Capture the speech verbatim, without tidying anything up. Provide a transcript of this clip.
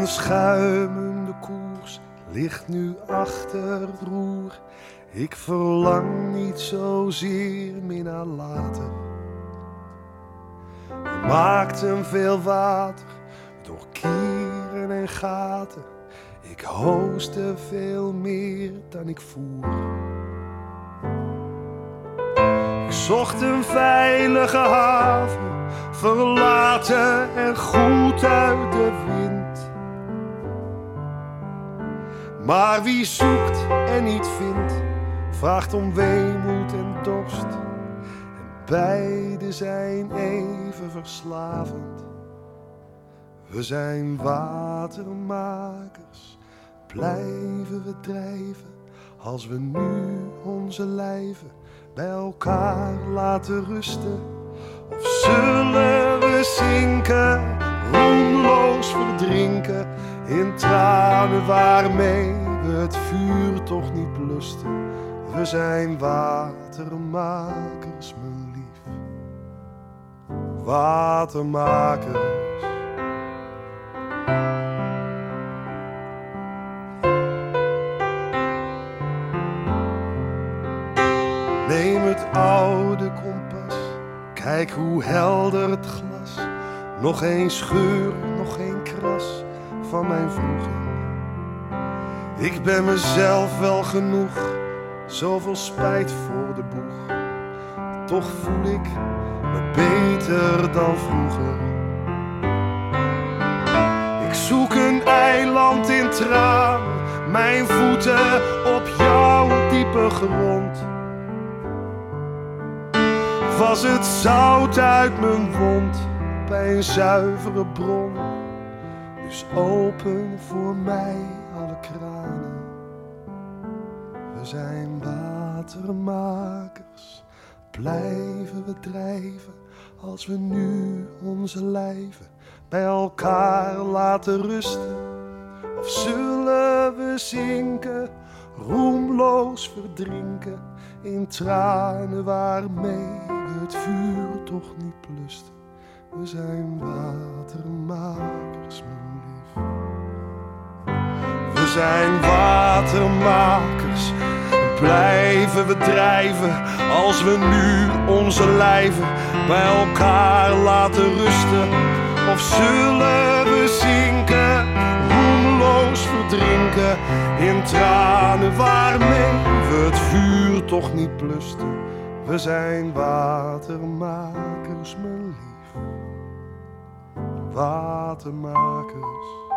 schuimende koers ligt nu achter het roer. Ik verlang niet zozeer meer naar later. We maakten veel water door kieren en gaten. Ik hoostte veel meer dan ik voer. Ik zocht een veilige haven, verlaten en goed uit de wind. Maar wie zoekt en niet vindt, vraagt om weemoed en dorst. En beide zijn even verslavend. We zijn watermakers, blijven we drijven, als we nu onze lijven bij elkaar laten rusten. Of zullen we zinken, roemloos verdrinken in tranen waarmee we het vuur toch niet blusten. We zijn watermakers, mijn lief. Watermakers. Neem het oude kompas, kijk hoe helder het glas. Nog geen scheur, nog geen kras van mijn vroeging. Ik ben mezelf wel genoeg, zoveel spijt voor de boeg. Toch voel ik me beter dan vroeger. Ik zoek een eiland in tranen, mijn voeten op jouw diepe grond. Was het zout uit mijn wond bij een zuivere bron. Dus open voor mij alle kranen. We zijn watermakers, blijven we drijven, als we nu onze lijven bij elkaar laten rusten. Of zullen we zinken, roemloos verdrinken in tranen waarmee we het vuur toch niet blusten. We zijn watermakers, mijn lief. We zijn watermakers, blijven we drijven, als we nu onze lijven bij elkaar laten rusten. Of zullen we zinken, roemloos verdrinken in tranen waarmee we het vuur toch niet blusten. We zijn watermakers, mijn lief. Watermakers.